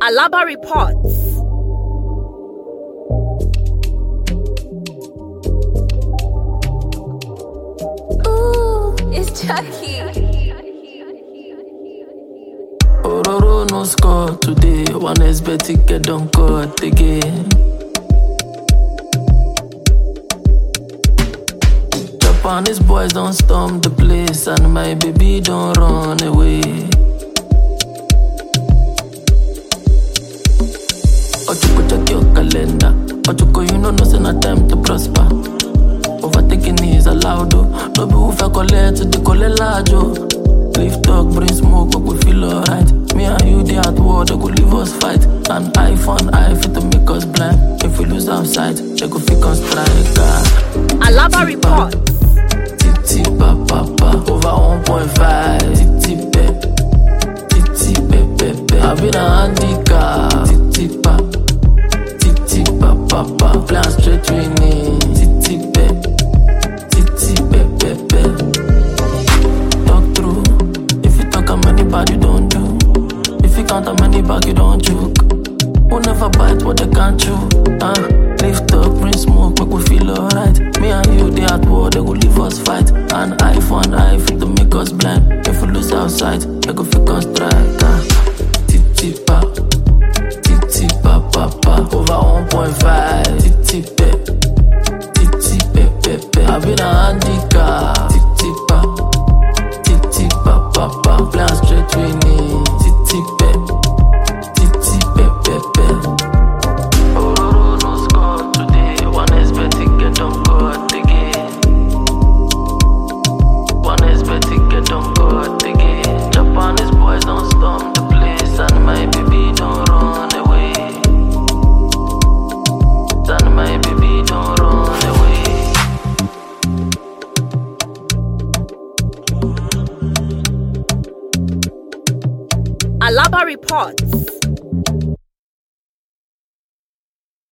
Alaba reports. Ooh, it's Chucky. Ororo no score today. One is Betty get don't cut again. Japanese boys don't storm the place, and my baby don't run away. Ochuko check your calendar. Ochuko, you know say na time to prosper. Overtaking is allowed, oh. No be who fa collect to the collect large, oh. Leave talk, bring smoke, but we feel alright. Me and you, they at war, they could leave us fight. An eye for an eye, fit to make us blind. If we lose our sight, they could fake us strike. Alaba reports. Titi pa pa pa, over 1.5. Titi pe, titi pe pe pe. I been a handicap. Titi pa pa, plan straight winning. Titi pe, titi pe pe pe. Talk through. If you talk how many bad you don't do. If you count how many back you don't choke. Who never bite what they can't chew. Lift up, bring smoke, make we feel alright. Me and you, they at war, they go leave us fight. An eye for an eye, fit to make us blind. If we lose our sight, they go fake us strike. Titi pa pa, over 1.5. Titi pe pe. I been a handicap. Titi pa, plan straight winning. Titi pe pe. Ororo no score today. One is Betty get on court again. One is Betty get on court again. Japanese boys don't storm the place, and my baby don't run away. And my baby don't run away. Alaba reports.